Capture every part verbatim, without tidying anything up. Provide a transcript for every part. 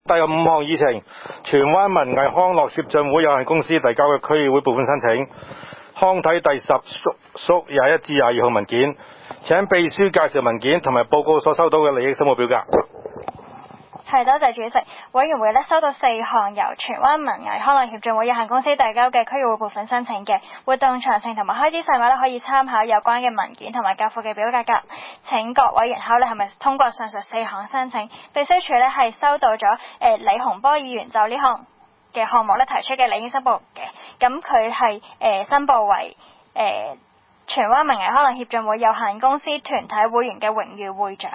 第五項議程，荃灣文藝康樂協進會有限公司遞交嘅區議會撥款申請，康體第十縮縮廿一至廿二號文件。請秘書介紹文件同埋報告所收到嘅利益申報表格。 係，多謝主席。委員會咧收到四項由荃灣文藝康樂協進會有限公司遞交嘅區議會撥款申請嘅，活動詳情同埋開支細碼咧可以參考有關嘅文件同埋較附嘅表格㗎。請各委員考慮係咪通過上述四項申請。秘書處咧係收到咗誒、呃、李洪波議員就呢項嘅項目咧提出嘅理應申報嘅，咁佢係誒申報為誒、呃、荃灣文藝康樂協進會有限公司團體會員嘅榮譽會長。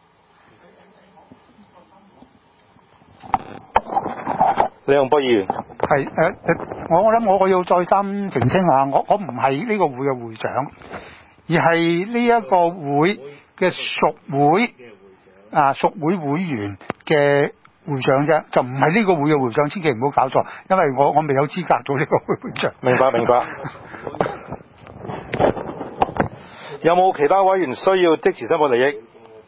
李洪波議員， 係誒、呃，我我諗我我要再三澄清下，我我唔係呢個會嘅會長，而係呢一個會嘅屬會啊屬會會員嘅會長啫，就唔係呢個會嘅會長，千祈唔好搞錯，因為我我未有資格做呢個會會長。 明白明白。有冇其他委員需要即時申報利益？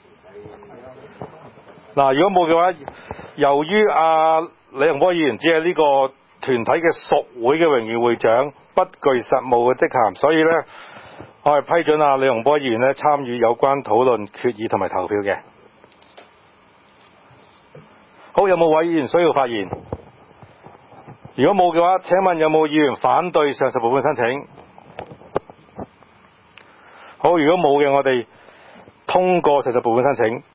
嗱，如果冇嘅話，由於阿、啊李洪波議員只係呢個團體嘅屬會嘅榮譽會長，不具實務嘅職銜，所以呢，我係批准阿李洪波議員呢參與有關討論、決議同埋投票嘅。好，有冇委員需要發言？如果冇嘅話，請問有冇議員反對上述撥款申請？好，如果冇嘅，我哋通過上述撥款申請。